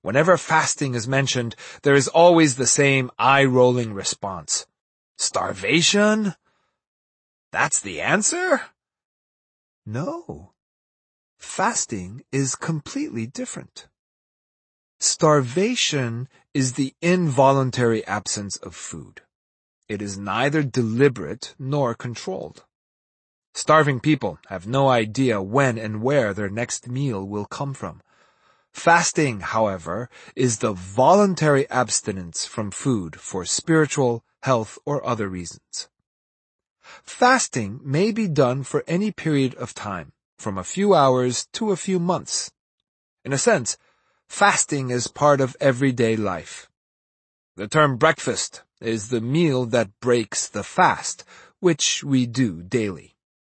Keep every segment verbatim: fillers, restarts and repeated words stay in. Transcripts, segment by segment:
Whenever fasting is mentioned, there is always the same eye-rolling response. Starvation? That's the answer? No. Fasting is completely different. Starvation is the involuntary absence of food. It is neither deliberate nor controlled. Starving people have no idea when and where their next meal will come from. Fasting, however, is the voluntary abstinence from food for spiritual, health, or other reasons. Fasting may be done for any period of time, from a few hours to a few months. In a sense, fasting is part of everyday life. The term breakfast is the meal that breaks the fast, which we do daily.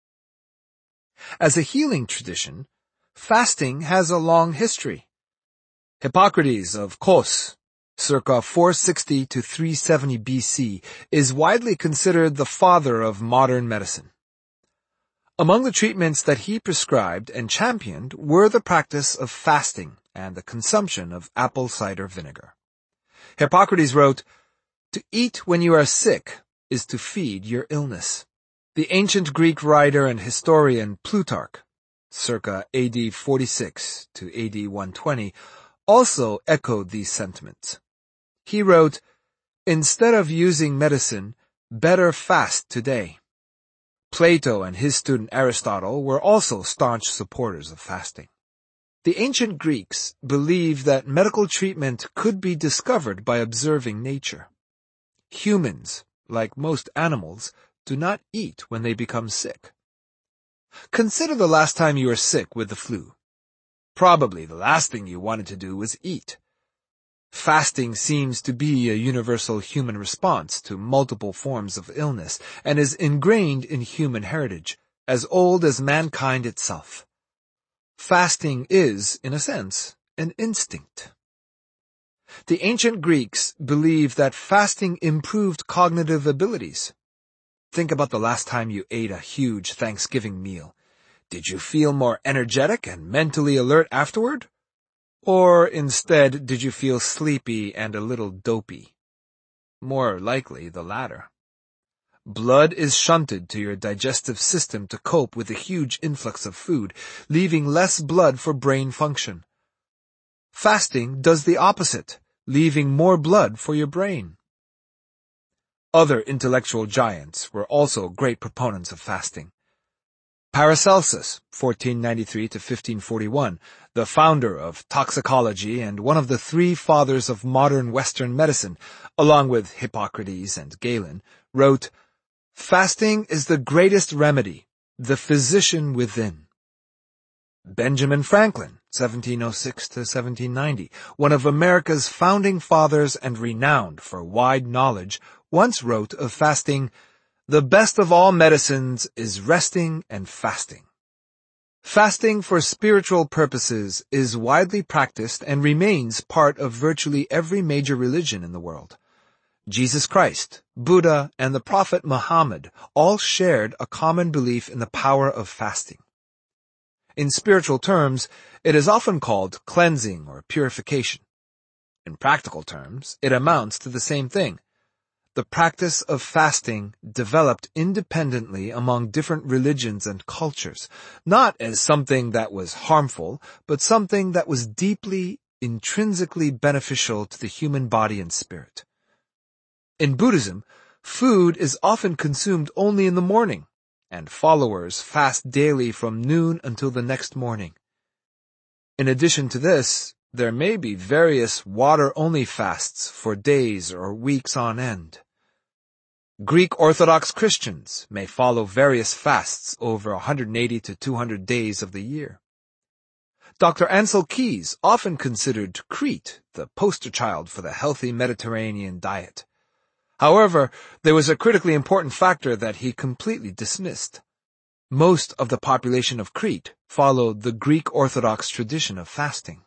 As a healing tradition, fasting has a long history. Hippocrates of Kos, circa four sixty to three seventy B C, is widely considered the father of modern medicine. Among the treatments that he prescribed and championed were the practice of fasting and the consumption of apple cider vinegar. Hippocrates wrote, "To eat when you are sick is to feed your illness." The ancient Greek writer and historian Plutarch, circa A D forty-six to A D one twenty, also echoed these sentiments. He wrote, "Instead of using medicine, better fast today." Plato and his student Aristotle were also staunch supporters of fasting. The ancient Greeks believed that medical treatment could be discovered by observing nature. Humans, like most animals, do not eat when they become sick. Consider the last time you were sick with the flu. Probably the last thing you wanted to do was eat. Fasting seems to be a universal human response to multiple forms of illness and is ingrained in human heritage, as old as mankind itself. Fasting is, in a sense, an instinct. The ancient Greeks believed that fasting improved cognitive abilities. Think about the last time you ate a huge Thanksgiving meal. Did you feel more energetic and mentally alert afterward? Or instead, did you feel sleepy and a little dopey? More likely the latter. Blood is shunted to your digestive system to cope with the huge influx of food, leaving less blood for brain function. Fasting does the opposite, leaving more blood for your brain. Other intellectual giants were also great proponents of fasting. Paracelsus, fourteen ninety-three to fifteen forty-one, the founder of toxicology and one of the three fathers of modern Western medicine, along with Hippocrates and Galen, wrote, "Fasting is the greatest remedy, the physician within." Benjamin Franklin, seventeen oh six to seventeen ninety, one of America's founding fathers and renowned for wide knowledge, once wrote of fasting, "The best of all medicines is resting and fasting." Fasting for spiritual purposes is widely practiced and remains part of virtually every major religion in the world. Jesus Christ, Buddha, and the Prophet Muhammad all shared a common belief in the power of fasting. In spiritual terms, it is often called cleansing or purification. In practical terms, it amounts to the same thing. The practice of fasting developed independently among different religions and cultures, not as something that was harmful, but something that was deeply, intrinsically beneficial to the human body and spirit. In Buddhism, food is often consumed only in the morning, and followers fast daily from noon until the next morning. In addition to this, there may be various water-only fasts for days or weeks on end. Greek Orthodox Christians may follow various fasts over one hundred eighty to two hundred days of the year. Doctor Ansel Keys often considered Crete the poster child for the healthy Mediterranean diet. However, there was a critically important factor that he completely dismissed. Most of the population of Crete followed the Greek Orthodox tradition of fasting.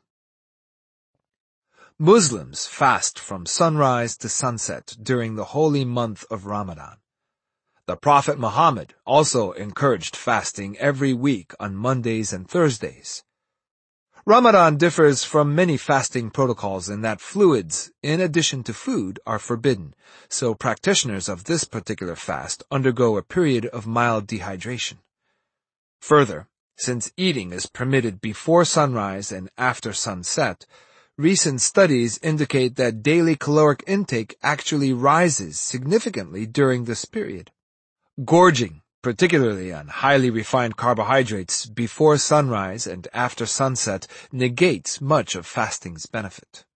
Muslims fast from sunrise to sunset during the holy month of Ramadan. The Prophet Muhammad also encouraged fasting every week on Mondays and Thursdays. Ramadan differs from many fasting protocols in that fluids, in addition to food, are forbidden, so practitioners of this particular fast undergo a period of mild dehydration. Further, since eating is permitted before sunrise and after sunset, recent studies indicate that daily caloric intake actually rises significantly during this period. Gorging, particularly on highly refined carbohydrates before sunrise and after sunset, negates much of fasting's benefit.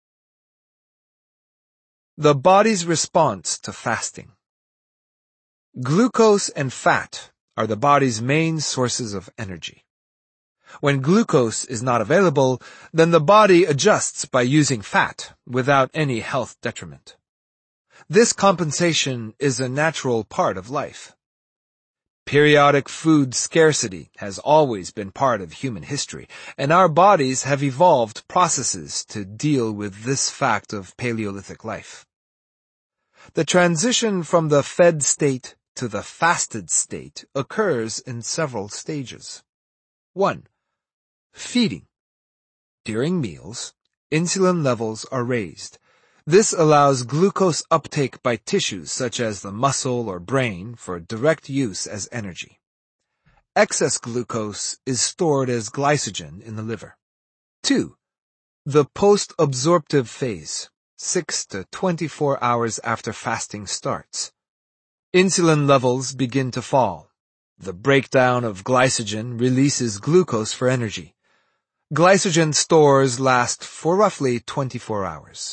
The body's response to fasting. Glucose and fat are the body's main sources of energy. When glucose is not available, then the body adjusts by using fat without any health detriment. This compensation is a natural part of life. Periodic food scarcity has always been part of human history, and our bodies have evolved processes to deal with this fact of Paleolithic life. The transition from the fed state to the fasted state occurs in several stages. one. Feeding. During meals, insulin levels are raised. This allows glucose uptake by tissues such as the muscle or brain for direct use as energy. Excess glucose is stored as glycogen in the liver. two. The post-absorptive phase, six to twenty-four hours after fasting starts. Insulin levels begin to fall. The breakdown of glycogen releases glucose for energy. Glycogen stores last for roughly twenty-four hours.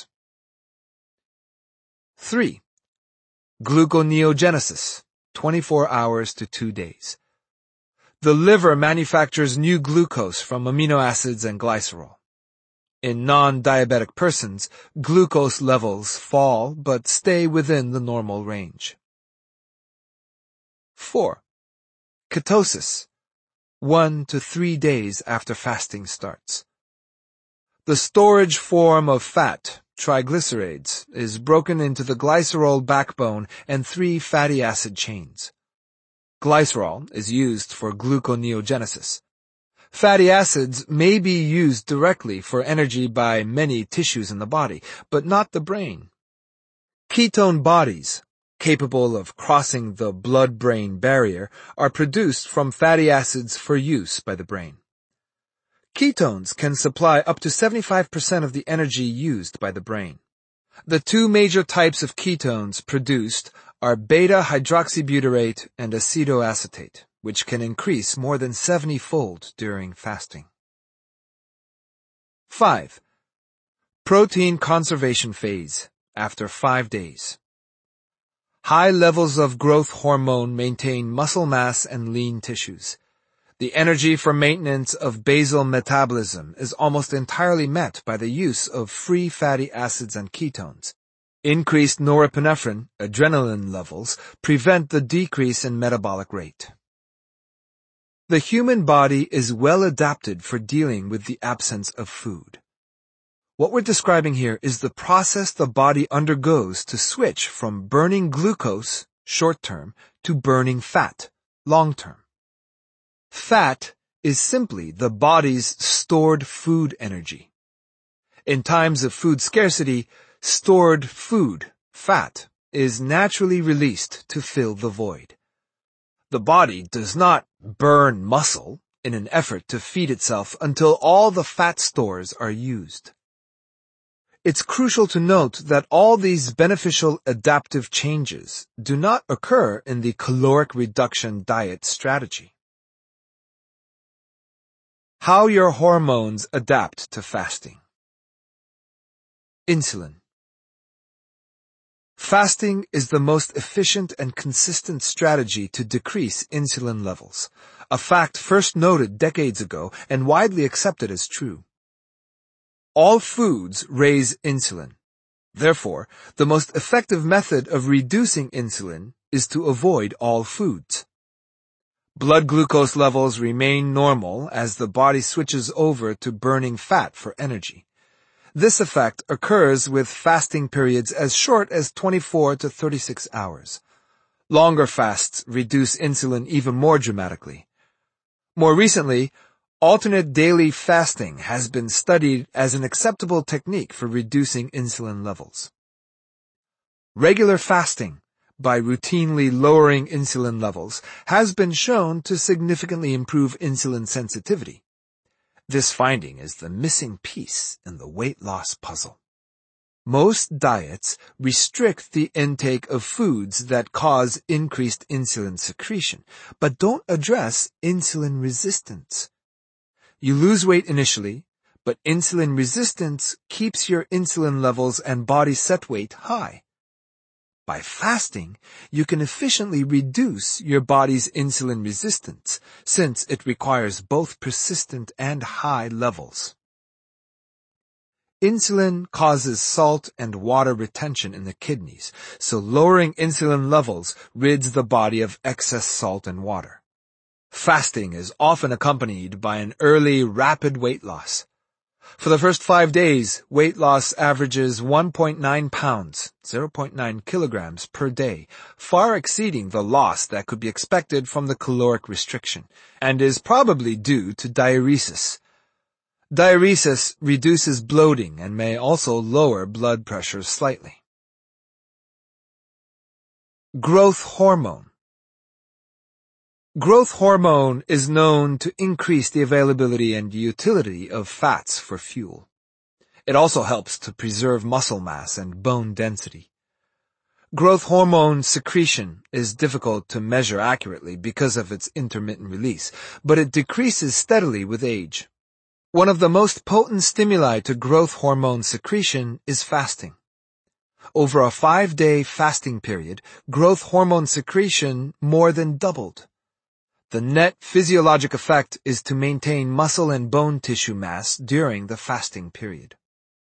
three. Gluconeogenesis, twenty-four hours to two days. The liver manufactures new glucose from amino acids and glycerol. In non-diabetic persons, glucose levels fall but stay within the normal range. four. Ketosis, one to three days after fasting starts. The storage form of fat, triglycerides, is broken into the glycerol backbone and three fatty acid chains. Glycerol is used for gluconeogenesis. Fatty acids may be used directly for energy by many tissues in the body, but not the brain. Ketone bodies, capable of crossing the blood-brain barrier, are produced from fatty acids for use by the brain. Ketones can supply up to seventy-five percent of the energy used by the brain. The two major types of ketones produced are beta-hydroxybutyrate and acetoacetate, which can increase more than seventy-fold during fasting. five. Protein conservation phase, after five days. High levels of growth hormone maintain muscle mass and lean tissues. The energy for maintenance of basal metabolism is almost entirely met by the use of free fatty acids and ketones. Increased norepinephrine, adrenaline levels, prevent the decrease in metabolic rate. The human body is well adapted for dealing with the absence of food. What we're describing here is the process the body undergoes to switch from burning glucose, short-term, to burning fat, long-term. Fat is simply the body's stored food energy. In times of food scarcity, stored food, fat, is naturally released to fill the void. The body does not burn muscle in an effort to feed itself until all the fat stores are used. It's crucial to note that all these beneficial adaptive changes do not occur in the caloric reduction diet strategy. How your hormones adapt to fasting. Insulin. Fasting is the most efficient and consistent strategy to decrease insulin levels, a fact first noted decades ago and widely accepted as true. All foods raise insulin. Therefore, the most effective method of reducing insulin is to avoid all foods. Blood glucose levels remain normal as the body switches over to burning fat for energy. This effect occurs with fasting periods as short as twenty-four to thirty-six hours. Longer fasts reduce insulin even more dramatically. More recently, Alternate daily fasting has been studied as an acceptable technique for reducing insulin levels. Regular fasting, by routinely lowering insulin levels, has been shown to significantly improve insulin sensitivity. This finding is the missing piece in the weight loss puzzle. Most diets restrict the intake of foods that cause increased insulin secretion, but don't address insulin resistance. You lose weight initially, but insulin resistance keeps your insulin levels and body set weight high. By fasting, you can efficiently reduce your body's insulin resistance, since it requires both persistent and high levels. Insulin causes salt and water retention in the kidneys, so lowering insulin levels rids the body of excess salt and water. Fasting is often accompanied by an early, rapid weight loss. For the first five days, weight loss averages one point nine pounds, zero point nine kilograms per day, far exceeding the loss that could be expected from the caloric restriction, and is probably due to diuresis. Diuresis reduces bloating and may also lower blood pressure slightly. Growth hormone. Growth hormone is known to increase the availability and utility of fats for fuel. It also helps to preserve muscle mass and bone density. Growth hormone secretion is difficult to measure accurately because of its intermittent release, but it decreases steadily with age. One of the most potent stimuli to growth hormone secretion is fasting. Over a five-day fasting period, growth hormone secretion more than doubled. The net physiologic effect is to maintain muscle and bone tissue mass during the fasting period.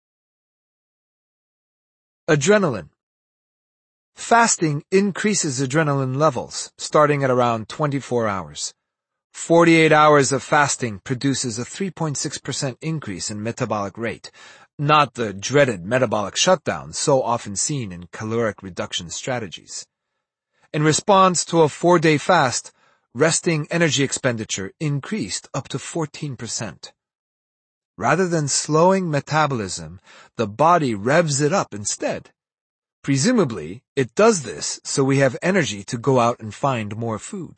Adrenaline. Fasting increases adrenaline levels, starting at around twenty-four hours. forty-eight hours of fasting produces a three point six percent increase in metabolic rate, not the dreaded metabolic shutdown so often seen in caloric reduction strategies. In response to a four-day fast, resting energy expenditure increased up to fourteen percent. Rather than slowing metabolism, the body revs it up instead. Presumably, it does this so we have energy to go out and find more food.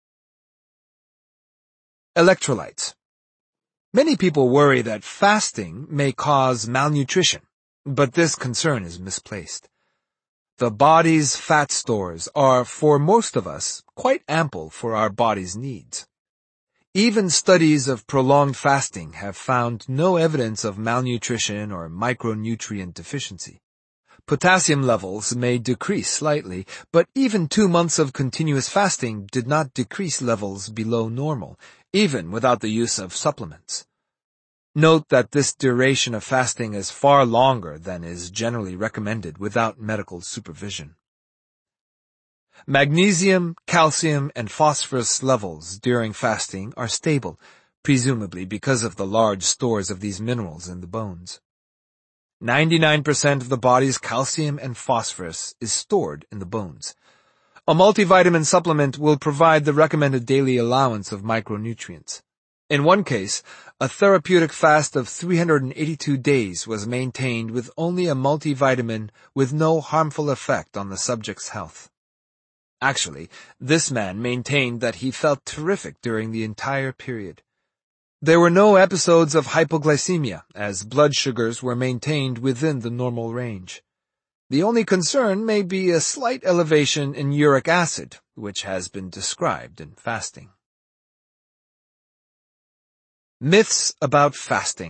Electrolytes. Many people worry that fasting may cause malnutrition, but this concern is misplaced. The body's fat stores are, for most of us, quite ample for our body's needs. Even studies of prolonged fasting have found no evidence of malnutrition or micronutrient deficiency. Potassium levels may decrease slightly, but even two months of continuous fasting did not decrease levels below normal, even without the use of supplements. Note that this duration of fasting is far longer than is generally recommended without medical supervision. Magnesium, calcium, and phosphorus levels during fasting are stable, presumably because of the large stores of these minerals in the bones. ninety-nine percent of the body's calcium and phosphorus is stored in the bones. A multivitamin supplement will provide the recommended daily allowance of micronutrients. In one case, a therapeutic fast of three hundred eighty-two days was maintained with only a multivitamin with no harmful effect on the subject's health. Actually, this man maintained that he felt terrific during the entire period. There were no episodes of hypoglycemia, as blood sugars were maintained within the normal range. The only concern may be a slight elevation in uric acid, which has been described in fasting. Myths about fasting.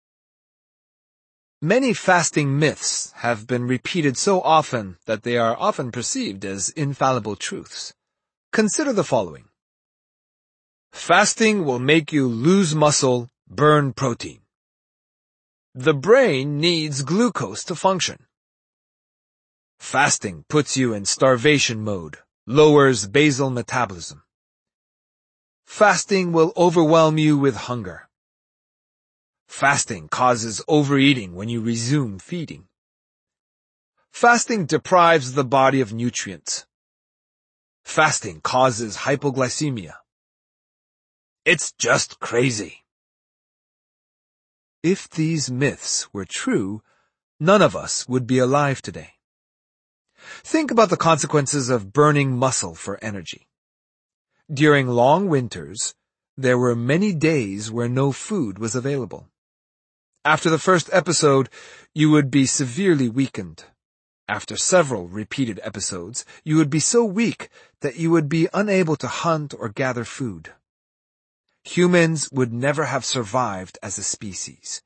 Many fasting myths have been repeated so often that they are often perceived as infallible truths. Consider the following. Fasting will make you lose muscle, burn protein. The brain needs glucose to function. Fasting puts you in starvation mode, lowers basal metabolism. Fasting will overwhelm you with hunger. Fasting causes overeating when you resume feeding. Fasting deprives the body of nutrients. Fasting causes hypoglycemia. It's just crazy. If these myths were true, none of us would be alive today. Think about the consequences of burning muscle for energy. During long winters, there were many days where no food was available. After the first episode, you would be severely weakened. After several repeated episodes, you would be so weak that you would be unable to hunt or gather food. Humans would never have survived as a species.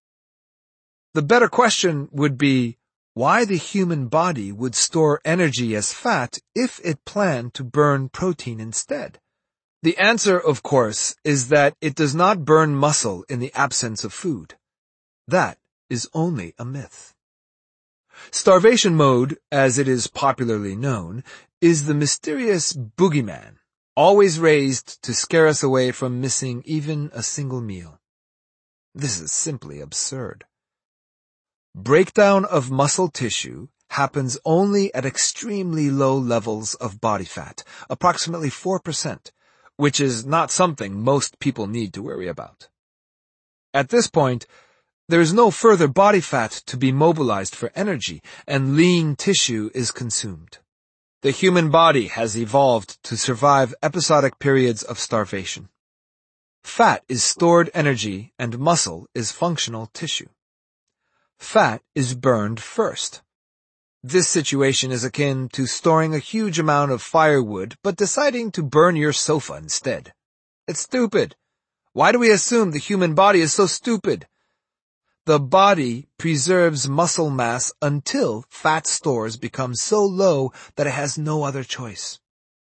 The better question would be why the human body would store energy as fat if it planned to burn protein instead. The answer, of course, is that it does not burn muscle in the absence of food. That is only a myth. Starvation mode, as it is popularly known, is the mysterious boogeyman, always raised to scare us away from missing even a single meal. This is simply absurd. Breakdown of muscle tissue happens only at extremely low levels of body fat, approximately four percent, which is not something most people need to worry about. At this point, there is no further body fat to be mobilized for energy, and lean tissue is consumed. The human body has evolved to survive episodic periods of starvation. Fat is stored energy and muscle is functional tissue. Fat is burned first. This situation is akin to storing a huge amount of firewood but deciding to burn your sofa instead. It's stupid. Why do we assume the human body is so stupid? The body preserves muscle mass until fat stores become so low that it has no other choice.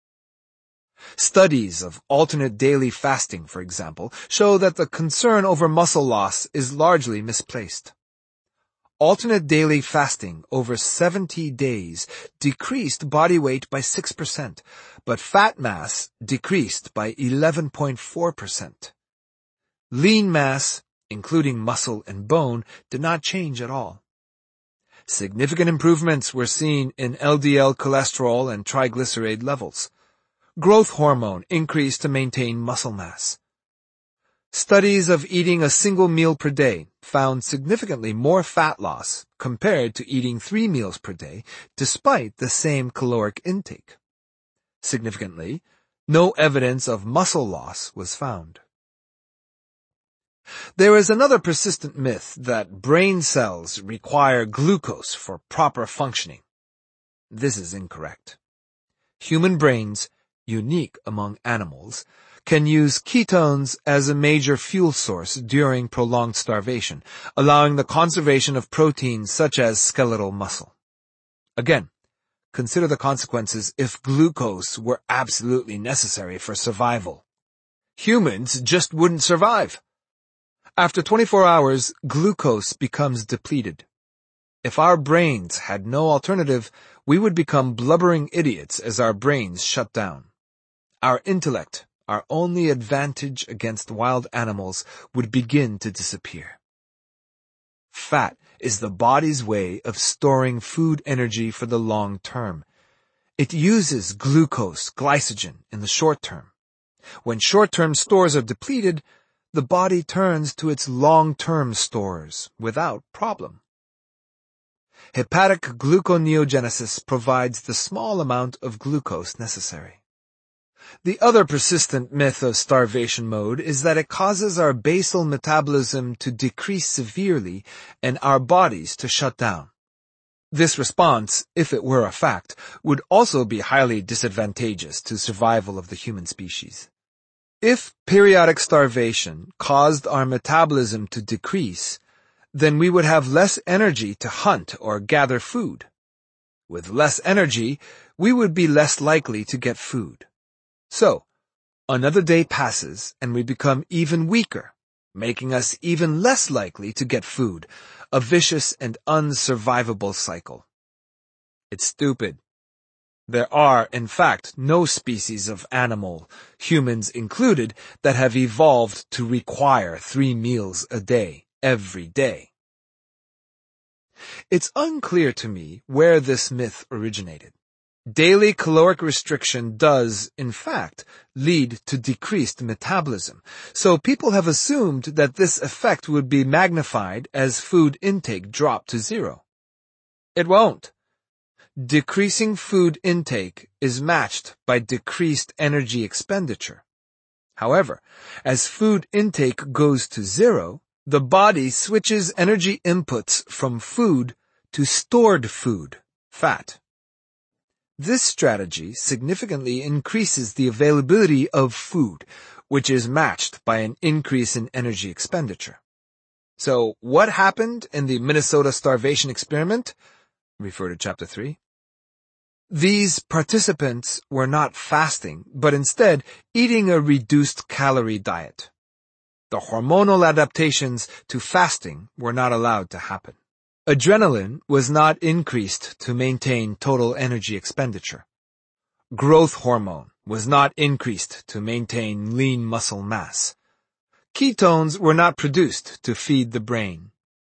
Studies of alternate daily fasting, for example, show that the concern over muscle loss is largely misplaced. Alternate daily fasting over seventy days decreased body weight by six percent, but fat mass decreased by eleven point four percent. Lean mass, including muscle and bone, did not change at all. Significant improvements were seen in L D L cholesterol and triglyceride levels. Growth hormone increased to maintain muscle mass. Studies of eating a single meal per day found significantly more fat loss compared to eating three meals per day, despite the same caloric intake. Significantly, no evidence of muscle loss was found. There is another persistent myth that brain cells require glucose for proper functioning. This is incorrect. Human brains, unique among animals, can use ketones as a major fuel source during prolonged starvation, allowing the conservation of proteins such as skeletal muscle. Again, consider the consequences if glucose were absolutely necessary for survival. Humans just wouldn't survive. After twenty-four hours, glucose becomes depleted. If our brains had no alternative, we would become blubbering idiots as our brains shut down. Our intellect, our only advantage against wild animals, would begin to disappear. Fat is the body's way of storing food energy for the long term. It uses glucose, glycogen, in the short term. When short-term stores are depleted, the body turns to its long-term stores without problem. Hepatic gluconeogenesis provides the small amount of glucose necessary. The other persistent myth of starvation mode is that it causes our basal metabolism to decrease severely and our bodies to shut down. This response, if it were a fact, would also be highly disadvantageous to survival of the human species. If periodic starvation caused our metabolism to decrease, then we would have less energy to hunt or gather food. With less energy, we would be less likely to get food. So, another day passes and we become even weaker, making us even less likely to get food, a vicious and unsurvivable cycle. It's stupid. There are, in fact, no species of animal, humans included, that have evolved to require three meals a day, every day. It's unclear to me where this myth originated. Daily caloric restriction does, in fact, lead to decreased metabolism, so people have assumed that this effect would be magnified as food intake dropped to zero. It won't. Decreasing food intake is matched by decreased energy expenditure. However, as food intake goes to zero, the body switches energy inputs from food to stored food, fat. This strategy significantly increases the availability of food, which is matched by an increase in energy expenditure. So, what happened in the Minnesota starvation experiment? Refer to chapter three. These participants were not fasting, but instead eating a reduced calorie diet. The hormonal adaptations to fasting were not allowed to happen. Adrenaline was not increased to maintain total energy expenditure. Growth hormone was not increased to maintain lean muscle mass. Ketones were not produced to feed the brain.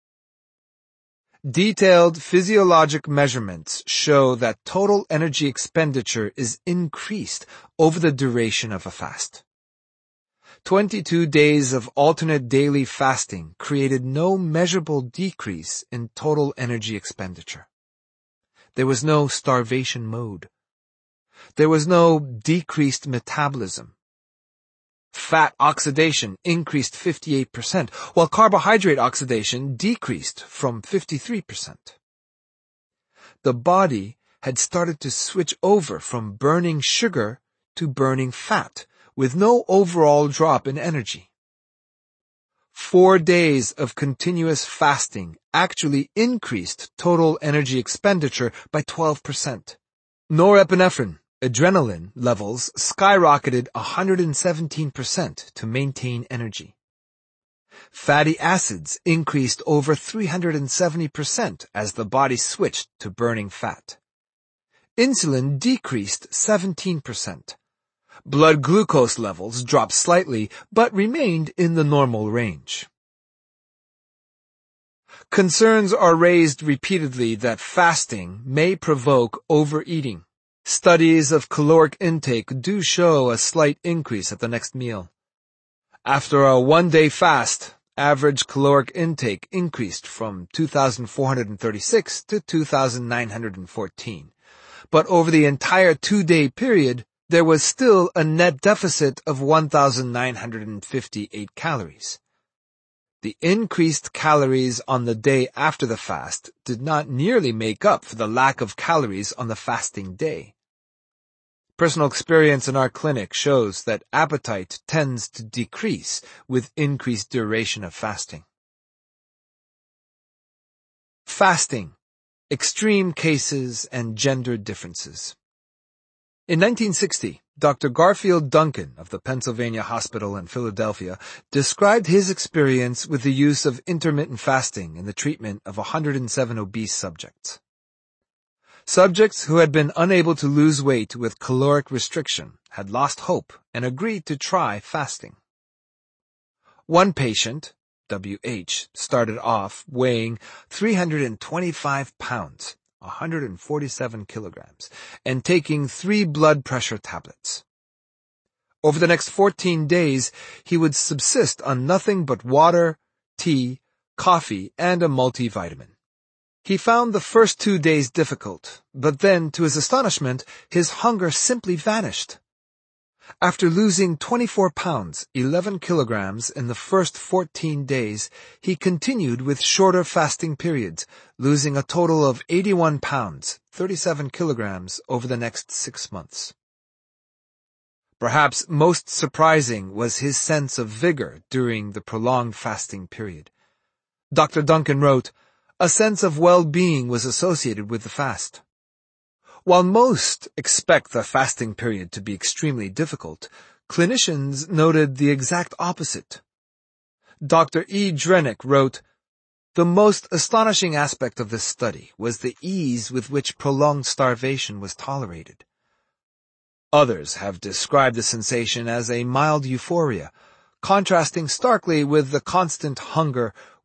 Detailed physiologic measurements show that total energy expenditure is increased over the duration of a fast. twenty-two days of alternate daily fasting created no measurable decrease in total energy expenditure. There was no starvation mode. There was no decreased metabolism. Fat oxidation increased fifty-eight percent, while carbohydrate oxidation decreased from fifty-three percent. The body had started to switch over from burning sugar to burning fat, with no overall drop in energy. Four days of continuous fasting actually increased total energy expenditure by twelve percent. Norepinephrine, adrenaline levels skyrocketed one hundred seventeen percent to maintain energy. Fatty acids increased over three hundred seventy percent as the body switched to burning fat. Insulin decreased seventeen percent. Blood glucose levels dropped slightly, but remained in the normal range. Concerns are raised repeatedly that fasting may provoke overeating. Studies of caloric intake do show a slight increase at the next meal. After a one-day fast, average caloric intake increased from two thousand four hundred thirty-six to two thousand nine hundred fourteen. But over the entire two-day period, there was still a net deficit of one thousand nine hundred fifty-eight calories. The increased calories on the day after the fast did not nearly make up for the lack of calories on the fasting day. Personal experience in our clinic shows that appetite tends to decrease with increased duration of fasting. Fasting, extreme cases and gender differences. In nineteen sixty, Doctor Garfield Duncan of the Pennsylvania Hospital in Philadelphia described his experience with the use of intermittent fasting in the treatment of one hundred seven obese subjects. Subjects who had been unable to lose weight with caloric restriction had lost hope and agreed to try fasting. One patient, W H, started off weighing three hundred twenty-five pounds. one hundred forty-seven kilograms, and taking three blood pressure tablets. Over the next fourteen days, he would subsist on nothing but water, tea, coffee, and a multivitamin. He found the first two days difficult, but then, to his astonishment, his hunger simply vanished. After losing twenty-four pounds, eleven kilograms in the first fourteen days, he continued with shorter fasting periods, losing a total of eighty-one pounds, thirty-seven kilograms over the next six months. Perhaps most surprising was his sense of vigor during the prolonged fasting period. Doctor Duncan wrote, "A sense of well-being was associated with the fast." While most expect the fasting period to be extremely difficult, clinicians noted the exact opposite. Doctor E. Drenick wrote, "The most astonishing aspect of this study was the ease with which prolonged starvation was tolerated." Others have described the sensation as a mild euphoria, contrasting starkly with the constant hunger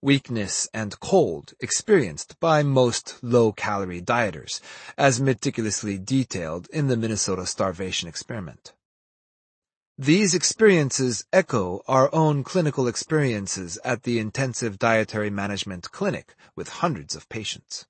weakness, and cold experienced by most low-calorie dieters, as meticulously detailed in the Minnesota starvation experiment. These experiences echo our own clinical experiences at the Intensive Dietary Management Clinic with hundreds of patients.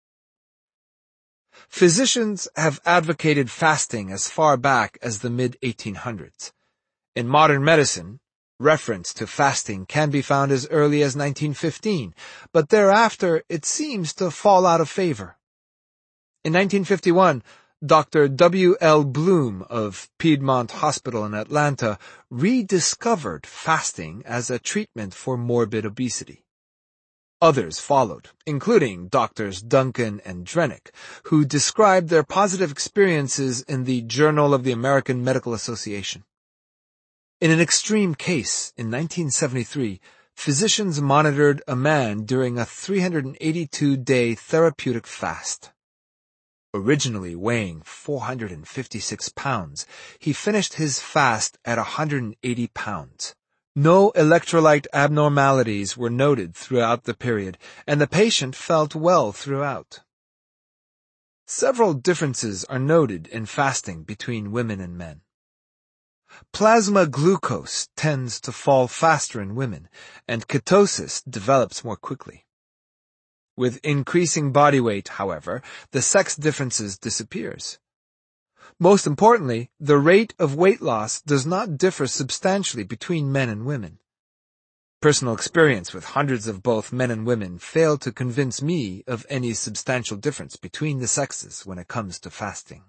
Physicians have advocated fasting as far back as the mid eighteen hundreds. In modern medicine, reference to fasting can be found as early as nineteen fifteen, but thereafter it seems to fall out of favor. In nineteen fifty-one, Doctor W L Bloom of Piedmont Hospital in Atlanta rediscovered fasting as a treatment for morbid obesity. Others followed, including Doctors Duncan and Drenick, who described their positive experiences in the Journal of the American Medical Association. In an extreme case, in nineteen seventy-three, physicians monitored a man during a three hundred eighty-two day therapeutic fast. Originally weighing four hundred fifty-six pounds, he finished his fast at one hundred eighty pounds. No electrolyte abnormalities were noted throughout the period, and the patient felt well throughout. Several differences are noted in fasting between women and men. Plasma glucose tends to fall faster in women, and ketosis develops more quickly. With increasing body weight, however, the sex differences disappears. Most importantly, the rate of weight loss does not differ substantially between men and women. Personal experience with hundreds of both men and women failed to convince me of any substantial difference between the sexes when it comes to fasting.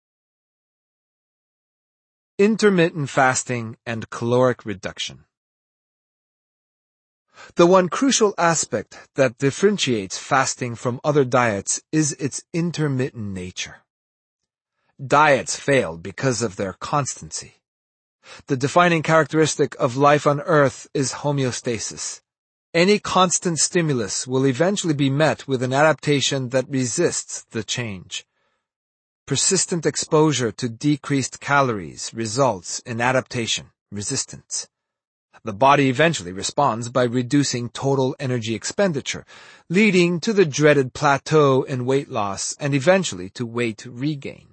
Intermittent fasting and caloric reduction. The one crucial aspect that differentiates fasting from other diets is its intermittent nature. Diets fail because of their constancy. The defining characteristic of life on Earth is homeostasis. Any constant stimulus will eventually be met with an adaptation that resists the change. Persistent exposure to decreased calories results in adaptation, resistance. The body eventually responds by reducing total energy expenditure, leading to the dreaded plateau in weight loss and eventually to weight regain.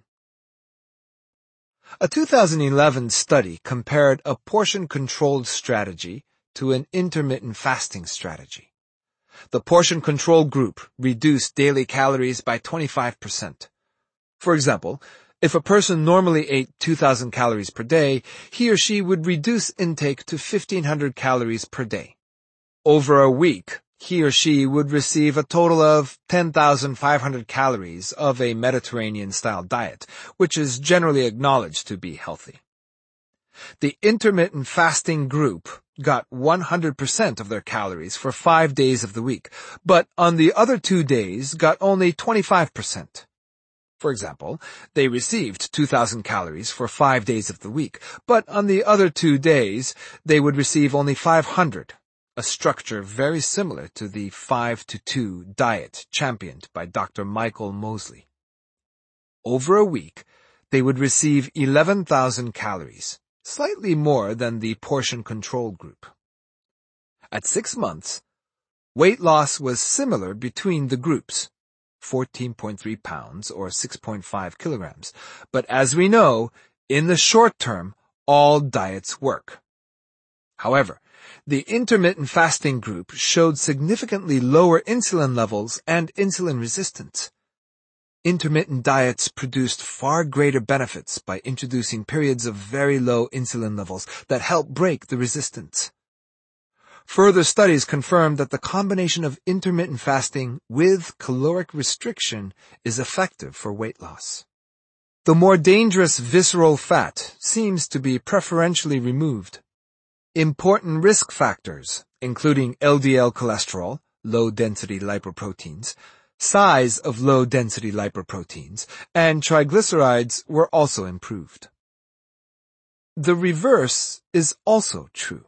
A two thousand eleven study compared a portion-controlled strategy to an intermittent fasting strategy. The portion-control group reduced daily calories by twenty-five percent. For example, if a person normally ate two thousand calories per day, he or she would reduce intake to fifteen hundred calories per day. Over a week, he or she would receive a total of ten thousand five hundred calories of a Mediterranean-style diet, which is generally acknowledged to be healthy. The intermittent fasting group got one hundred percent of their calories for five days of the week, but on the other two days got only twenty-five percent. For example, they received two thousand calories for five days of the week, but on the other two days they would receive only five hundred. A structure very similar to the five to two diet championed by Doctor Michael Mosley. Over a week, they would receive eleven thousand calories, slightly more than the portion control group. At six months, weight loss was similar between the groups, fourteen point three pounds or six point five kilograms, but as we know, in the short term, all diets work. However, the intermittent fasting group showed significantly lower insulin levels and insulin resistance. Intermittent diets produced far greater benefits by introducing periods of very low insulin levels that help break the resistance. Further studies confirmed that the combination of intermittent fasting with caloric restriction is effective for weight loss. The more dangerous visceral fat seems to be preferentially removed. Important risk factors, including L D L cholesterol, low-density lipoproteins, size of low-density lipoproteins, and triglycerides were also improved. The reverse is also true.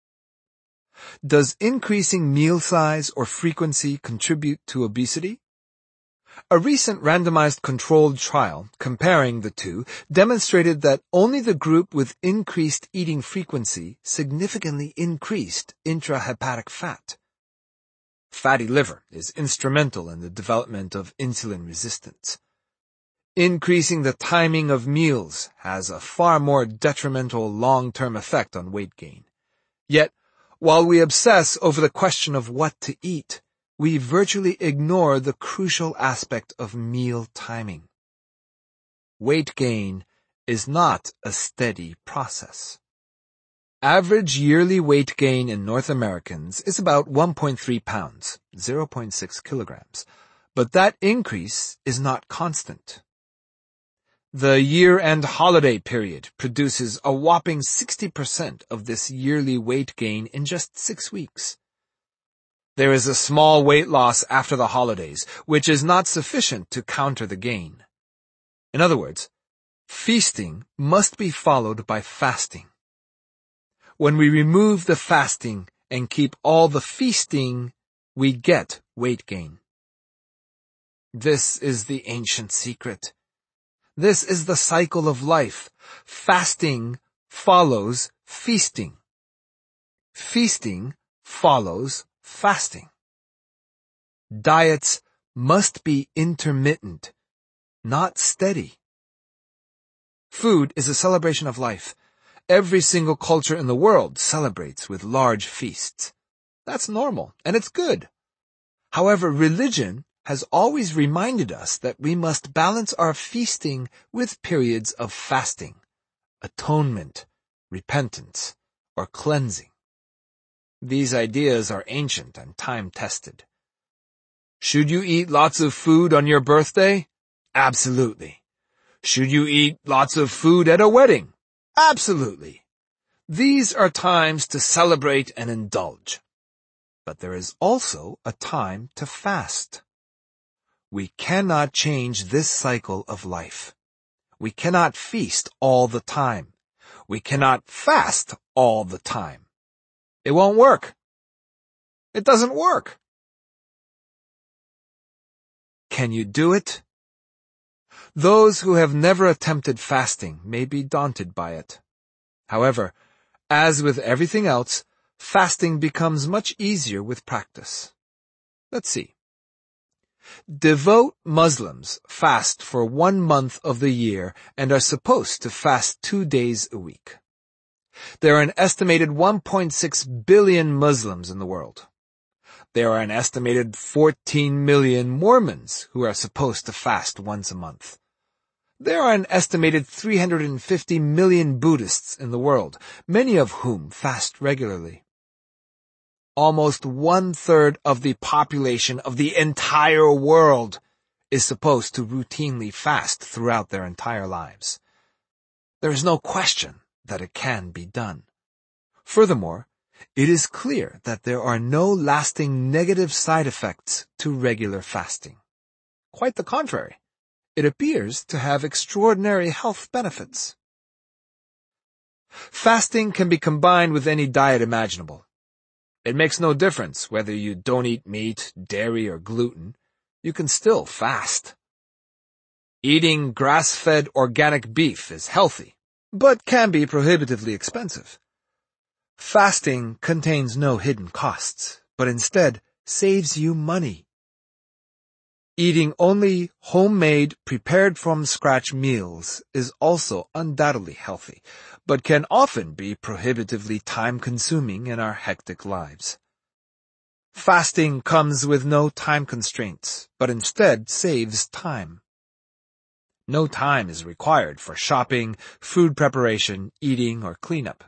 Does increasing meal size or frequency contribute to obesity? A recent randomized controlled trial comparing the two demonstrated that only the group with increased eating frequency significantly increased intrahepatic fat. Fatty liver is instrumental in the development of insulin resistance. Increasing the timing of meals has a far more detrimental long-term effect on weight gain. Yet, while we obsess over the question of what to eat, we virtually ignore the crucial aspect of meal timing. Weight gain is not a steady process. Average yearly weight gain in North Americans is about one point three pounds, zero point six kilograms, but that increase is not constant. The year-end holiday period produces a whopping sixty percent of this yearly weight gain in just six weeks. There is a small weight loss after the holidays, which is not sufficient to counter the gain. In other words, feasting must be followed by fasting. When we remove the fasting and keep all the feasting, we get weight gain. This is the ancient secret. This is the cycle of life. Fasting follows feasting. Feasting follows fasting. Diets must be intermittent, not steady. Food is a celebration of life. Every single culture in the world celebrates with large feasts. That's normal, and it's good. However, religion has always reminded us that we must balance our feasting with periods of fasting, atonement, repentance, or cleansing. These ideas are ancient and time-tested. Should you eat lots of food on your birthday? Absolutely. Should you eat lots of food at a wedding? Absolutely. These are times to celebrate and indulge. But there is also a time to fast. We cannot change this cycle of life. We cannot feast all the time. We cannot fast all the time. It won't work. It doesn't work. Can you do it? Those who have never attempted fasting may be daunted by it. However, as with everything else, fasting becomes much easier with practice. Let's see. Devout Muslims fast for one month of the year and are supposed to fast two days a week. There are an estimated one point six billion Muslims in the world. There are an estimated fourteen million Mormons who are supposed to fast once a month. There are an estimated three hundred fifty million Buddhists in the world, many of whom fast regularly. Almost one-third of the population of the entire world is supposed to routinely fast throughout their entire lives. There is no question that it can be done. Furthermore, it is clear that there are no lasting negative side effects to regular fasting. Quite the contrary. It appears to have extraordinary health benefits. Fasting can be combined with any diet imaginable. It makes no difference whether you don't eat meat, dairy, or gluten. You can still fast. Eating grass-fed organic beef is healthy, but can be prohibitively expensive. Fasting contains no hidden costs, but instead saves you money. Eating only homemade, prepared-from-scratch meals is also undoubtedly healthy, but can often be prohibitively time-consuming in our hectic lives. Fasting comes with no time constraints, but instead saves time. No time is required for shopping, food preparation, eating, or cleanup.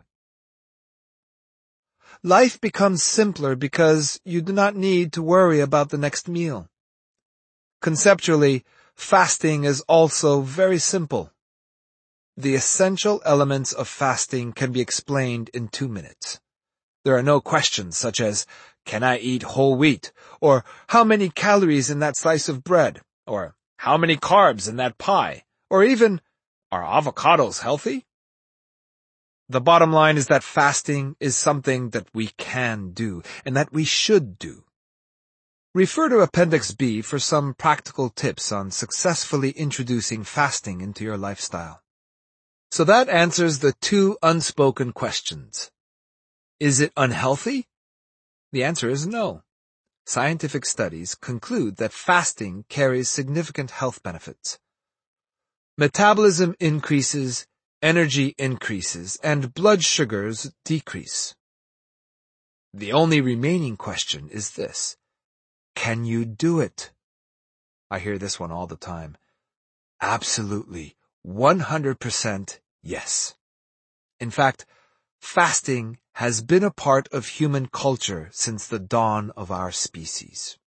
Life becomes simpler because you do not need to worry about the next meal. Conceptually, fasting is also very simple. The essential elements of fasting can be explained in two minutes. There are no questions such as, can I eat whole wheat? Or how many calories in that slice of bread? Or how many carbs in that pie? Or even, are avocados healthy? The bottom line is that fasting is something that we can do, and that we should do. Refer to Appendix B for some practical tips on successfully introducing fasting into your lifestyle. So that answers the two unspoken questions. Is it unhealthy? The answer is no. scientific studies conclude that fasting carries significant health benefits. Metabolism increases, energy increases, and blood sugars decrease. The only remaining question is this: can you do it? I hear this one all the time. Absolutely, one hundred percent yes. In fact, fasting has been a part of human culture since the dawn of our species.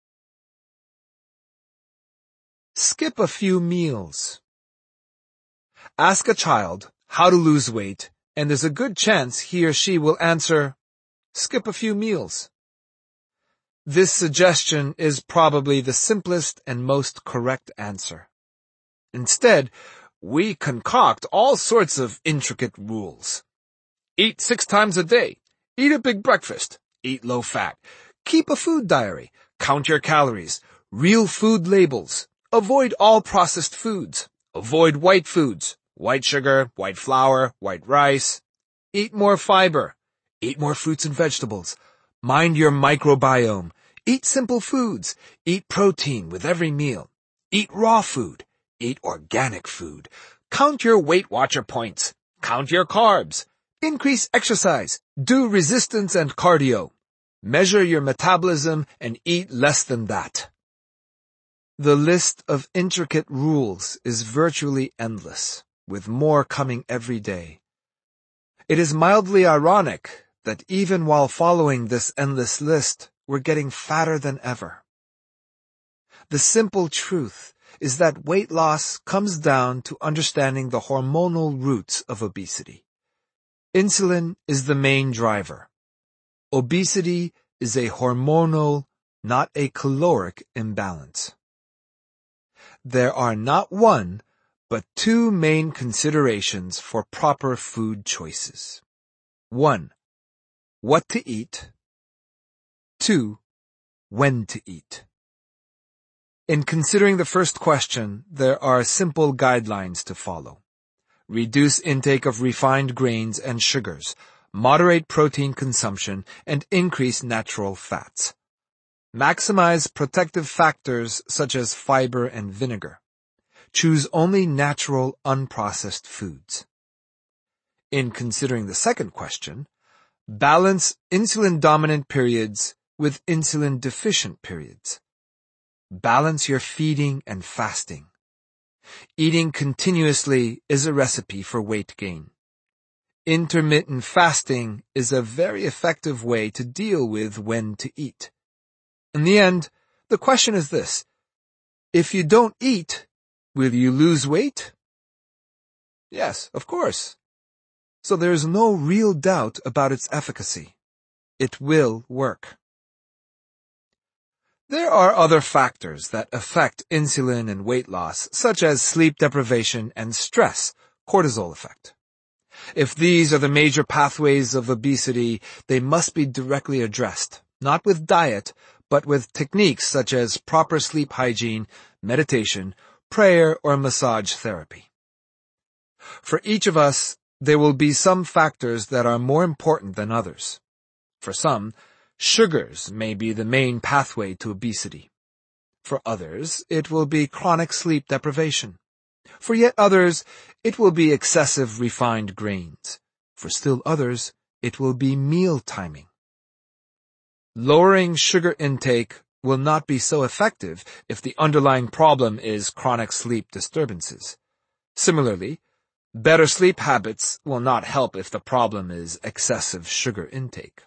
Skip a few meals. Ask a child how to lose weight, and there's a good chance he or she will answer, skip a few meals. This suggestion is probably the simplest and most correct answer. Instead, we concoct all sorts of intricate rules. Eat six times a day. Eat a big breakfast. Eat low fat. Keep a food diary. Count your calories. Real food labels. Avoid all processed foods. Avoid white foods. White sugar, white flour, white rice. Eat more fiber. Eat more fruits and vegetables. Mind your microbiome. Eat simple foods. Eat protein with every meal. Eat raw food. Eat organic food. Count your Weight Watcher points. Count your carbs. Increase exercise. Do resistance and cardio. Measure your metabolism and eat less than that. The list of intricate rules is virtually endless, with more coming every day. It is mildly ironic that even while following this endless list, we're getting fatter than ever. The simple truth is that weight loss comes down to understanding the hormonal roots of obesity. Insulin is the main driver. Obesity is a hormonal, not a caloric imbalance. There are not one, but two main considerations for proper food choices. One, what to eat. Two, when to eat. In considering the first question, there are simple guidelines to follow. Reduce intake of refined grains and sugars, moderate protein consumption, and increase natural fats. Maximize protective factors such as fiber and vinegar. Choose only natural, unprocessed foods. In considering the second question, balance insulin-dominant periods with insulin-deficient periods. Balance your feeding and fasting. Eating continuously is a recipe for weight gain. Intermittent fasting is a very effective way to deal with when to eat. In the end, the question is this: if you don't eat, will you lose weight? Yes, of course. So there is no real doubt about its efficacy. It will work. There are other factors that affect insulin and weight loss, such as sleep deprivation and stress, cortisol effect. If these are the major pathways of obesity, they must be directly addressed, not with diet, but with techniques such as proper sleep hygiene, meditation, prayer, or massage therapy. For each of us, there will be some factors that are more important than others. For some, sugars may be the main pathway to obesity. For others, it will be chronic sleep deprivation. For yet others, it will be excessive refined grains. For still others, it will be meal timing. Lowering sugar intake will not be so effective if the underlying problem is chronic sleep disturbances. Similarly, better sleep habits will not help if the problem is excessive sugar intake.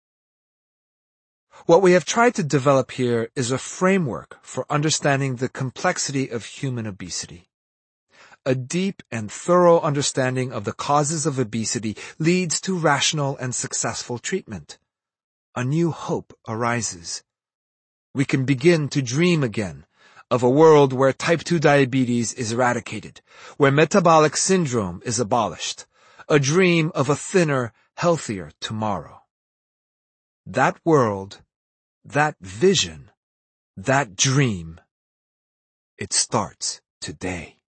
What we have tried to develop here is a framework for understanding the complexity of human obesity. A deep and thorough understanding of the causes of obesity leads to rational and successful treatment. A new hope arises. We can begin to dream again of a world where type two diabetes is eradicated, where metabolic syndrome is abolished, a dream of a thinner, healthier tomorrow. That world, that vision, that dream, it starts today.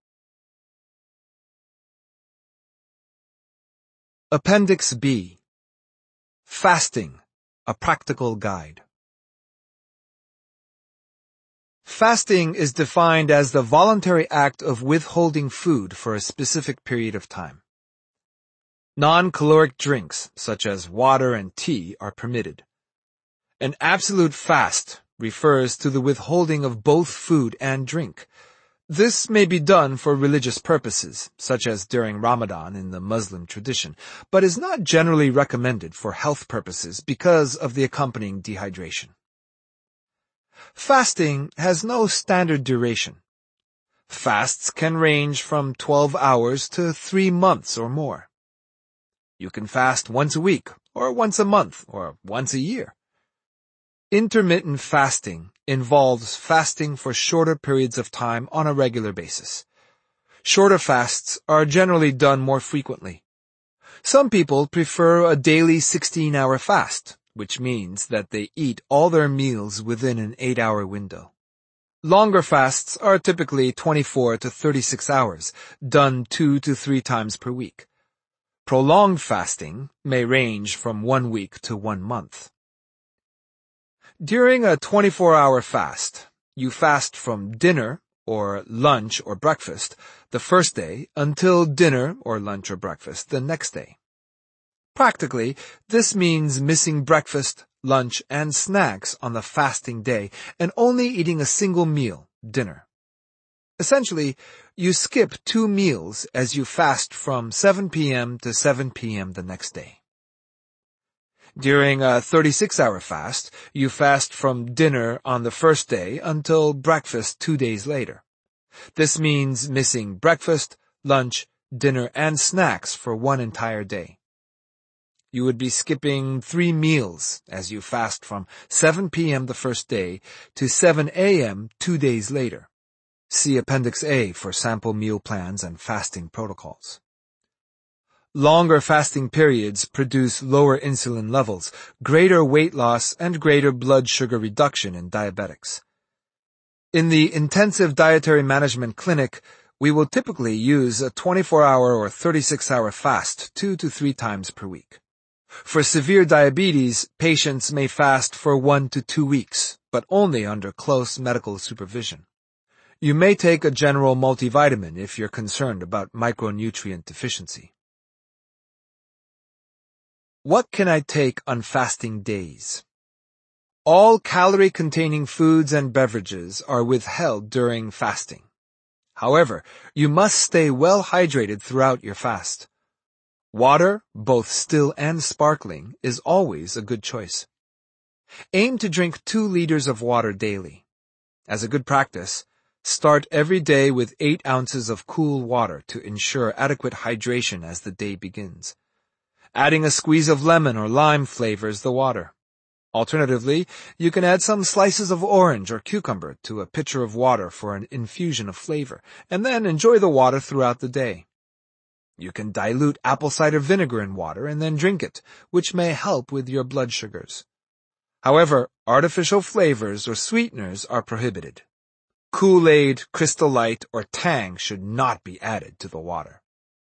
Appendix B. Fasting, a Practical Guide. Fasting is defined as the voluntary act of withholding food for a specific period of time. Non-caloric drinks, such as water and tea, are permitted. An absolute fast refers to the withholding of both food and drink. This may be done for religious purposes, such as during Ramadan in the Muslim tradition, but is not generally recommended for health purposes because of the accompanying dehydration. Fasting has no standard duration. Fasts can range from twelve hours to three months or more. You can fast once a week, or once a month, or once a year. Intermittent fasting involves fasting for shorter periods of time on a regular basis. Shorter fasts are generally done more frequently. Some people prefer a daily sixteen-hour fast, which means that they eat all their meals within an eight-hour window. Longer fasts are typically twenty-four to thirty-six hours, done two to three times per week. Prolonged fasting may range from one week to one month. During a twenty-four hour fast, you fast from dinner or lunch or breakfast the first day until dinner or lunch or breakfast the next day. Practically, this means missing breakfast, lunch, and snacks on the fasting day and only eating a single meal, dinner. Essentially, you skip two meals as you fast from seven p.m. to seven p.m. the next day. During a thirty-six hour fast, you fast from dinner on the first day until breakfast two days later. This means missing breakfast, lunch, dinner, and snacks for one entire day. You would be skipping three meals as you fast from seven p.m. the first day to seven a.m. two days later. See Appendix A for sample meal plans and fasting protocols. Longer fasting periods produce lower insulin levels, greater weight loss, and greater blood sugar reduction in diabetics. In the intensive dietary management clinic, we will typically use a twenty-four hour or thirty-six hour fast two to three times per week. For severe diabetes, patients may fast for one to two weeks, but only under close medical supervision. You may take a general multivitamin if you're concerned about micronutrient deficiency. What can I take on fasting days? All calorie-containing foods and beverages are withheld during fasting. However, you must stay well hydrated throughout your fast. Water, both still and sparkling, is always a good choice. Aim to drink two liters of water daily. As a good practice, start every day with eight ounces of cool water to ensure adequate hydration as the day begins. Adding a squeeze of lemon or lime flavors the water. Alternatively, you can add some slices of orange or cucumber to a pitcher of water for an infusion of flavor, and then enjoy the water throughout the day. You can dilute apple cider vinegar in water and then drink it, which may help with your blood sugars. However, artificial flavors or sweeteners are prohibited. Kool-Aid, Crystal Light, or Tang should not be added to the water.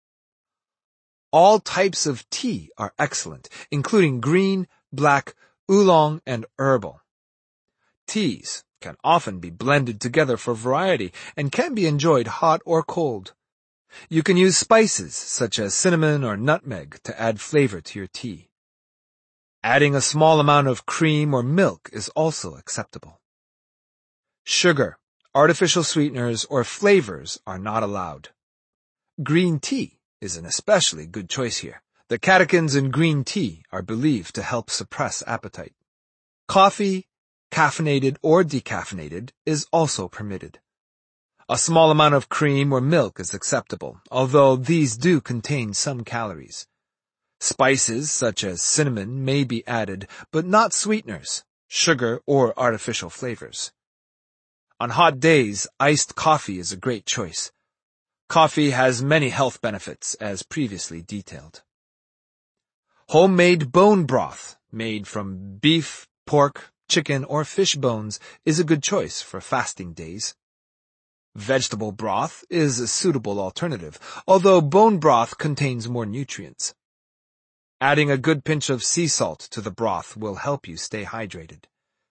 All types of tea are excellent, including green, black, oolong, and herbal. Teas can often be blended together for variety and can be enjoyed hot or cold. You can use spices such as cinnamon or nutmeg to add flavor to your tea. Adding a small amount of cream or milk is also acceptable. Sugar, artificial sweeteners, or flavors are not allowed. Green tea is an especially good choice here. The catechins in green tea are believed to help suppress appetite. Coffee, caffeinated or decaffeinated, is also permitted. A small amount of cream or milk is acceptable, although these do contain some calories. Spices such as cinnamon may be added, but not sweeteners, sugar, or artificial flavors. On hot days, iced coffee is a great choice. Coffee has many health benefits, as previously detailed. Homemade bone broth, made from beef, pork, chicken, or fish bones, is a good choice for fasting days. Vegetable broth is a suitable alternative, although bone broth contains more nutrients. Adding a good pinch of sea salt to the broth will help you stay hydrated.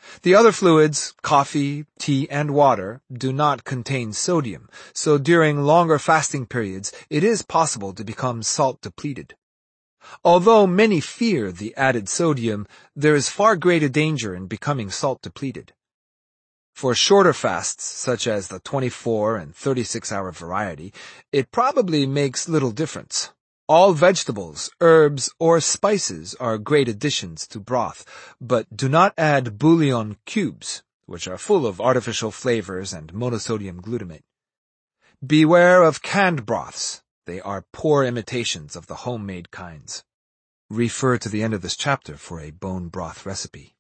The other fluids, coffee, tea, and water, do not contain sodium, so during longer fasting periods, it is possible to become salt-depleted. Although many fear the added sodium, there is far greater danger in becoming salt-depleted. For shorter fasts, such as the twenty-four and thirty-six hour variety, it probably makes little difference. All vegetables, herbs, or spices are great additions to broth, but do not add bouillon cubes, which are full of artificial flavors and monosodium glutamate. Beware of canned broths. They are poor imitations of the homemade kinds. Refer to the end of this chapter for a bone broth recipe.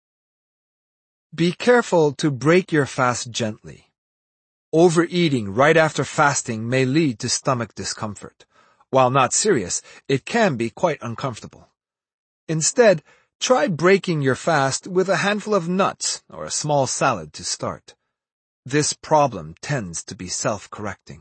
Be careful to break your fast gently. Overeating right after fasting may lead to stomach discomfort. While not serious, it can be quite uncomfortable. Instead, try breaking your fast with a handful of nuts or a small salad to start. This problem tends to be self-correcting.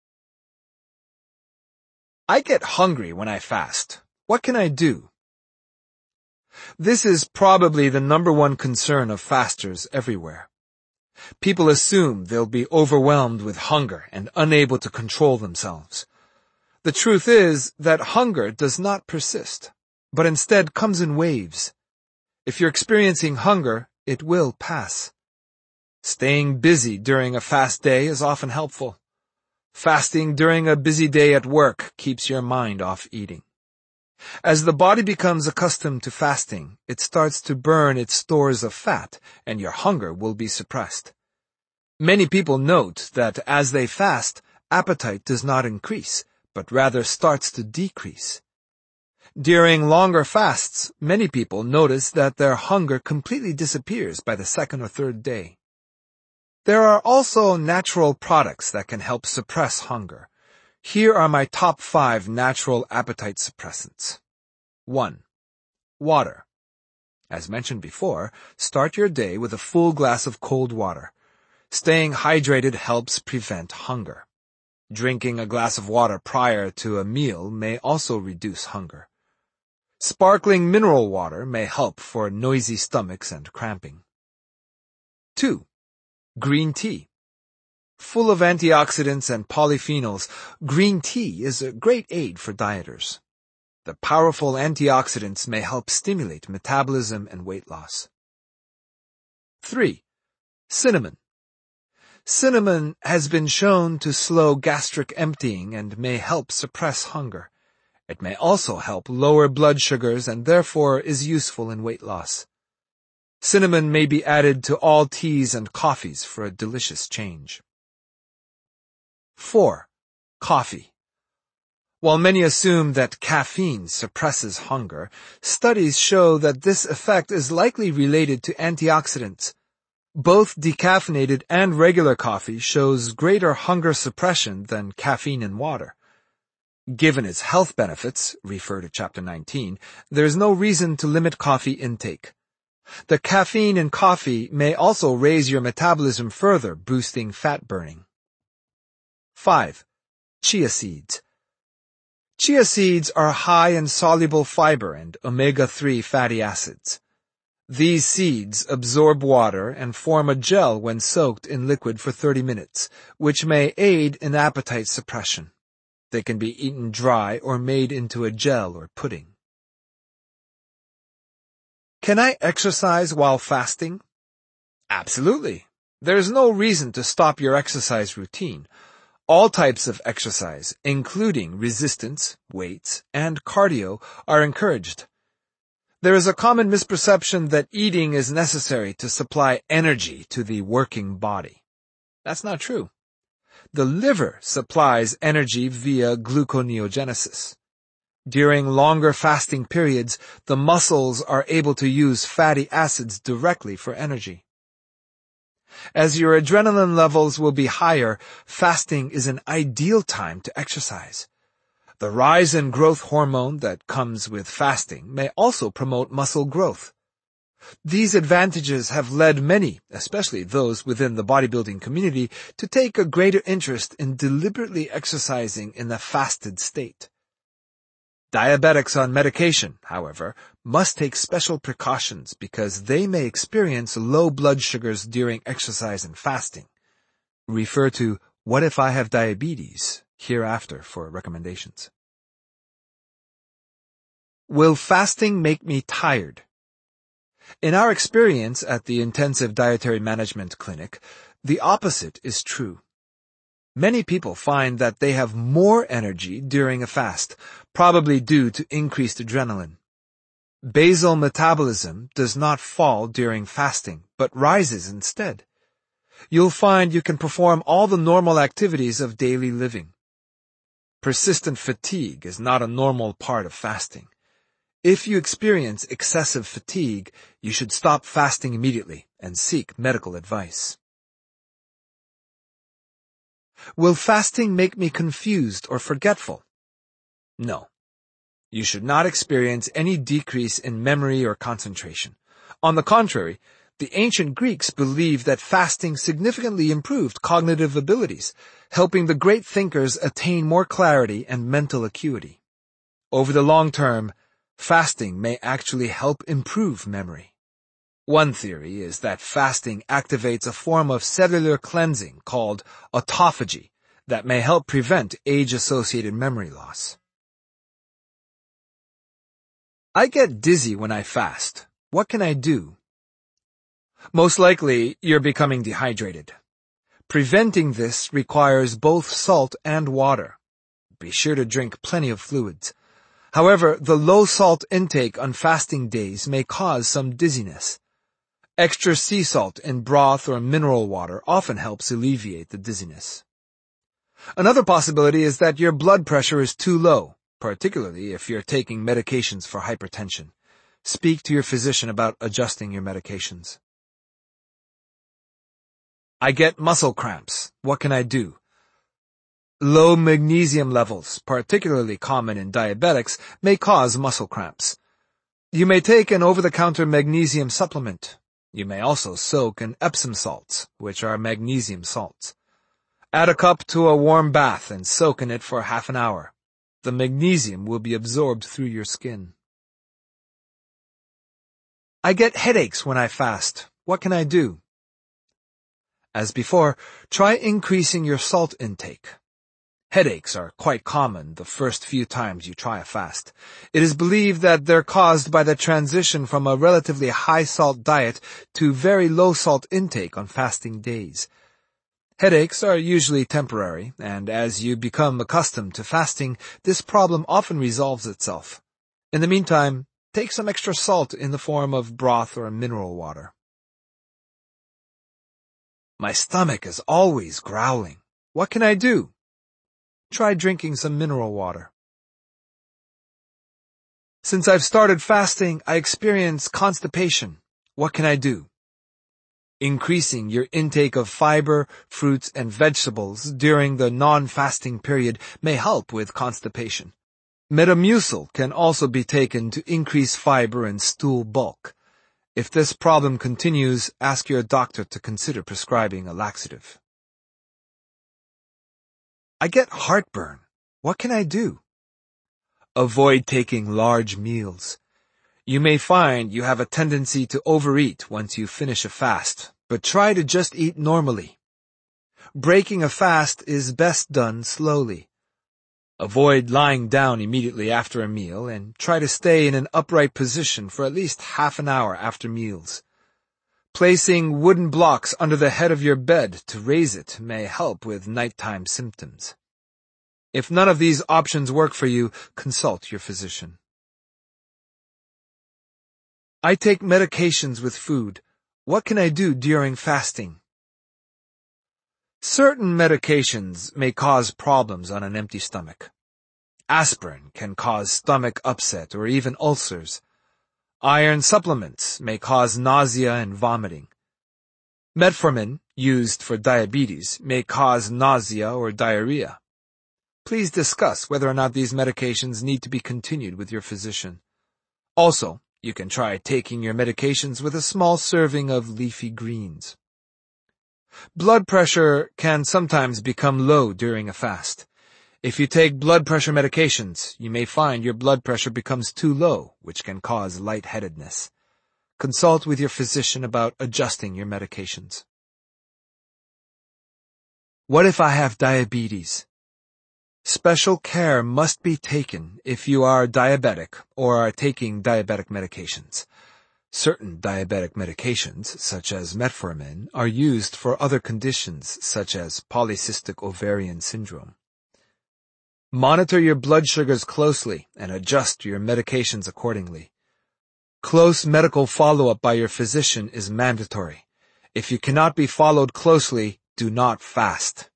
I get hungry when I fast. What can I do? This is probably the number one concern of fasters everywhere. People assume they'll be overwhelmed with hunger and unable to control themselves. The truth is that hunger does not persist, but instead comes in waves. If you're experiencing hunger, it will pass. Staying busy during a fast day is often helpful. Fasting during a busy day at work keeps your mind off eating. As the body becomes accustomed to fasting, it starts to burn its stores of fat, and your hunger will be suppressed. Many people note that as they fast, appetite does not increase, but rather starts to decrease. During longer fasts, many people notice that their hunger completely disappears by the second or third day. There are also natural products that can help suppress hunger. Here are my top five natural appetite suppressants. one. Water. As mentioned before, start your day with a full glass of cold water. Staying hydrated helps prevent hunger. Drinking a glass of water prior to a meal may also reduce hunger. Sparkling mineral water may help for noisy stomachs and cramping. two. Green tea. Full of antioxidants and polyphenols, green tea is a great aid for dieters. The powerful antioxidants may help stimulate metabolism and weight loss. three. Cinnamon. Cinnamon has been shown to slow gastric emptying and may help suppress hunger. It may also help lower blood sugars and therefore is useful in weight loss. Cinnamon may be added to all teas and coffees for a delicious change. four. Coffee. While many assume that caffeine suppresses hunger, studies show that this effect is likely related to antioxidants. Both decaffeinated and regular coffee shows greater hunger suppression than caffeine in water. Given its health benefits, refer to chapter nineteen, there is no reason to limit coffee intake. The caffeine in coffee may also raise your metabolism further, boosting fat burning. five. Chia seeds. Chia seeds are high in soluble fiber and omega three fatty acids. These seeds absorb water and form a gel when soaked in liquid for thirty minutes, which may aid in appetite suppression. They can be eaten dry or made into a gel or pudding. Can I exercise while fasting? Absolutely. There is no reason to stop your exercise routine. All types of exercise, including resistance, weights, and cardio, are encouraged. There is a common misperception that eating is necessary to supply energy to the working body. That's not true. The liver supplies energy via gluconeogenesis. During longer fasting periods, the muscles are able to use fatty acids directly for energy. As your adrenaline levels will be higher, fasting is an ideal time to exercise. The rise in growth hormone that comes with fasting may also promote muscle growth. These advantages have led many, especially those within the bodybuilding community, to take a greater interest in deliberately exercising in a fasted state. Diabetics on medication, however, must take special precautions because they may experience low blood sugars during exercise and fasting. Refer to What If I Have Diabetes hereafter for recommendations. Will fasting make me tired? In our experience at the Intensive Dietary Management Clinic, the opposite is true. Many people find that they have more energy during a fast, probably due to increased adrenaline. Basal metabolism does not fall during fasting, but rises instead. You'll find you can perform all the normal activities of daily living. Persistent fatigue is not a normal part of fasting. If you experience excessive fatigue, you should stop fasting immediately and seek medical advice. Will fasting make me confused or forgetful? No. You should not experience any decrease in memory or concentration. On the contrary, the ancient Greeks believed that fasting significantly improved cognitive abilities, helping the great thinkers attain more clarity and mental acuity. Over the long term, fasting may actually help improve memory. One theory is that fasting activates a form of cellular cleansing called autophagy that may help prevent age-associated memory loss. I get dizzy when I fast. What can I do? Most likely, you're becoming dehydrated. Preventing this requires both salt and water. Be sure to drink plenty of fluids. However, the low salt intake on fasting days may cause some dizziness. Extra sea salt in broth or mineral water often helps alleviate the dizziness. Another possibility is that your blood pressure is too low, particularly if you're taking medications for hypertension. Speak to your physician about adjusting your medications. I get muscle cramps. What can I do? Low magnesium levels, particularly common in diabetics, may cause muscle cramps. You may take an over-the-counter magnesium supplement. You may also soak in Epsom salts, which are magnesium salts. Add a cup to a warm bath and soak in it for half an hour. The magnesium will be absorbed through your skin. I get headaches when I fast. What can I do? As before, try increasing your salt intake. Headaches are quite common the first few times you try a fast. It is believed that they're caused by the transition from a relatively high-salt diet to very low-salt intake on fasting days. Headaches are usually temporary, and as you become accustomed to fasting, this problem often resolves itself. In the meantime, take some extra salt in the form of broth or mineral water. My stomach is always growling. What can I do? Try drinking some mineral water. Since I've started fasting, I experience constipation. What can I do? Increasing your intake of fiber, fruits, and vegetables during the non-fasting period may help with constipation. Metamucil can also be taken to increase fiber and stool bulk. If this problem continues, ask your doctor to consider prescribing a laxative. I get heartburn. What can I do? Avoid taking large meals. You may find you have a tendency to overeat once you finish a fast, but try to just eat normally. Breaking a fast is best done slowly. Avoid lying down immediately after a meal and try to stay in an upright position for at least half an hour after meals. Placing wooden blocks under the head of your bed to raise it may help with nighttime symptoms. If none of these options work for you, consult your physician. I take medications with food. What can I do during fasting? Certain medications may cause problems on an empty stomach. Aspirin can cause stomach upset or even ulcers. Iron supplements may cause nausea and vomiting. Metformin, used for diabetes, may cause nausea or diarrhea. Please discuss whether or not these medications need to be continued with your physician. Also, you can try taking your medications with a small serving of leafy greens. Blood pressure can sometimes become low during a fast. If you take blood pressure medications, you may find your blood pressure becomes too low, which can cause lightheadedness. Consult with your physician about adjusting your medications. What if I have diabetes? Special care must be taken if you are diabetic or are taking diabetic medications. Certain diabetic medications, such as metformin, are used for other conditions, such as polycystic ovarian syndrome. Monitor your blood sugars closely and adjust your medications accordingly. Close medical follow-up by your physician is mandatory. If you cannot be followed closely, do not fast.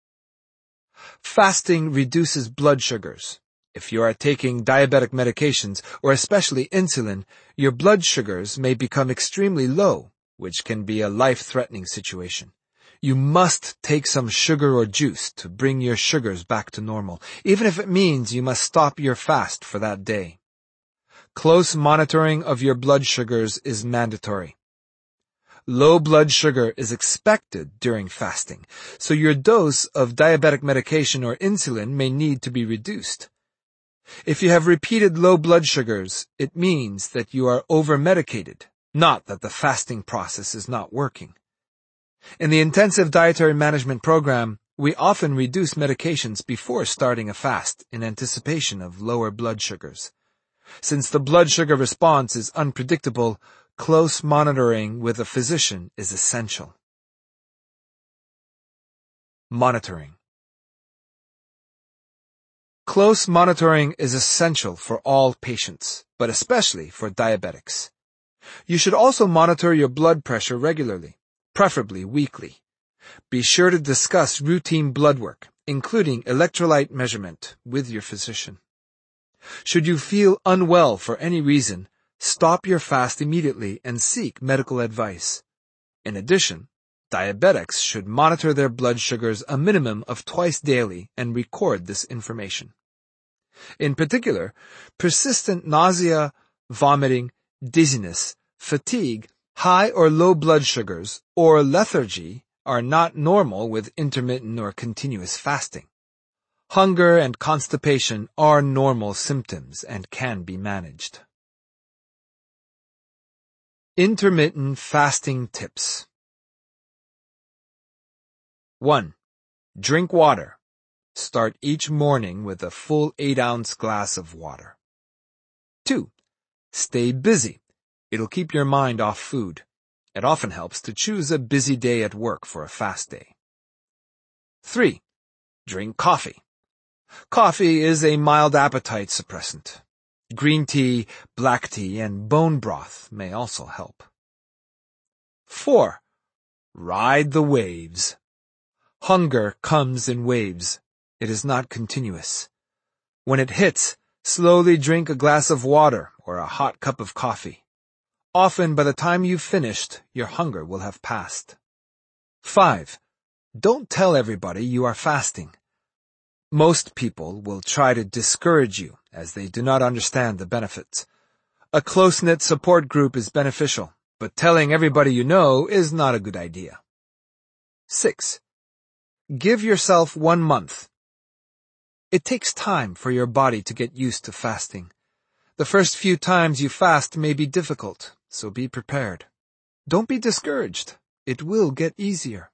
Fasting reduces blood sugars. If you are taking diabetic medications, or especially insulin, your blood sugars may become extremely low, which can be a life-threatening situation. You must take some sugar or juice to bring your sugars back to normal, even if it means you must stop your fast for that day. Close monitoring of your blood sugars is mandatory. Low blood sugar is expected during fasting, so your dose of diabetic medication or insulin may need to be reduced. If you have repeated low blood sugars, it means that you are over-medicated, not that the fasting process is not working. In the intensive dietary management program, we often reduce medications before starting a fast in anticipation of lower blood sugars. Since the blood sugar response is unpredictable, close monitoring with a physician is essential. Monitoring. Close monitoring is essential for all patients, but especially for diabetics. You should also monitor your blood pressure regularly, preferably weekly. Be sure to discuss routine blood work, including electrolyte measurement, with your physician. Should you feel unwell for any reason, stop your fast immediately and seek medical advice. In addition, diabetics should monitor their blood sugars a minimum of twice daily and record this information. In particular, persistent nausea, vomiting, dizziness, fatigue, high or low blood sugars, or lethargy are not normal with intermittent or continuous fasting. Hunger and constipation are normal symptoms and can be managed. Intermittent fasting tips. one. Drink water. Start each morning with a full eight ounce glass of water. two. Stay busy. It'll keep your mind off food. It often helps to choose a busy day at work for a fast day. three. Drink coffee. Coffee is a mild appetite suppressant. Green tea, black tea, and bone broth may also help. four. Ride the waves. Hunger comes in waves. It is not continuous. When it hits, slowly drink a glass of water or a hot cup of coffee. Often, by the time you've finished, your hunger will have passed. five. Don't tell everybody you are fasting. Most people will try to discourage you as they do not understand the benefits. A close-knit support group is beneficial, but telling everybody you know is not a good idea. six. Give yourself one month. It takes time for your body to get used to fasting. The first few times you fast may be difficult, so be prepared. Don't be discouraged. It will get easier.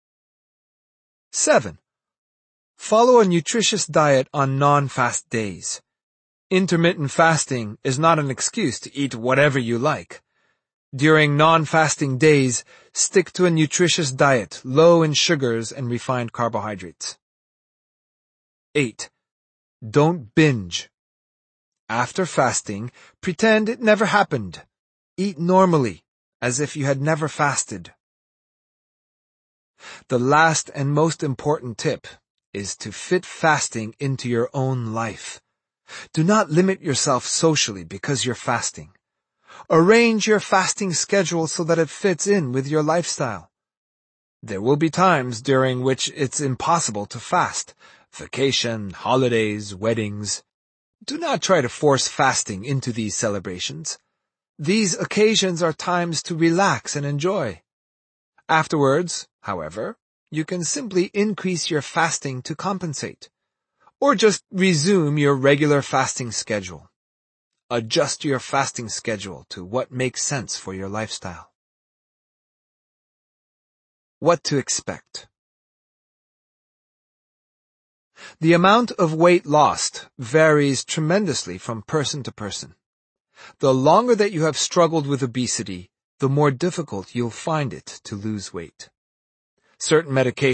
seven. Follow a nutritious diet on non-fast days. Intermittent fasting is not an excuse to eat whatever you like. During non-fasting days, stick to a nutritious diet, low in sugars and refined carbohydrates. eight. Don't binge. After fasting, pretend it never happened. Eat normally, as if you had never fasted. The last and most important tip is to fit fasting into your own life. Do not limit yourself socially because you're fasting. Arrange your fasting schedule so that it fits in with your lifestyle. There will be times during which it's impossible to fast. Vacation, holidays, weddings. Do not try to force fasting into these celebrations. These occasions are times to relax and enjoy. Afterwards, however, you can simply increase your fasting to compensate. or just resume your regular fasting schedule. Adjust your fasting schedule to what makes sense for your lifestyle. What to expect? The amount of weight lost varies tremendously from person to person. The longer that you have struggled with obesity, the more difficult you'll find it to lose weight. Certain medications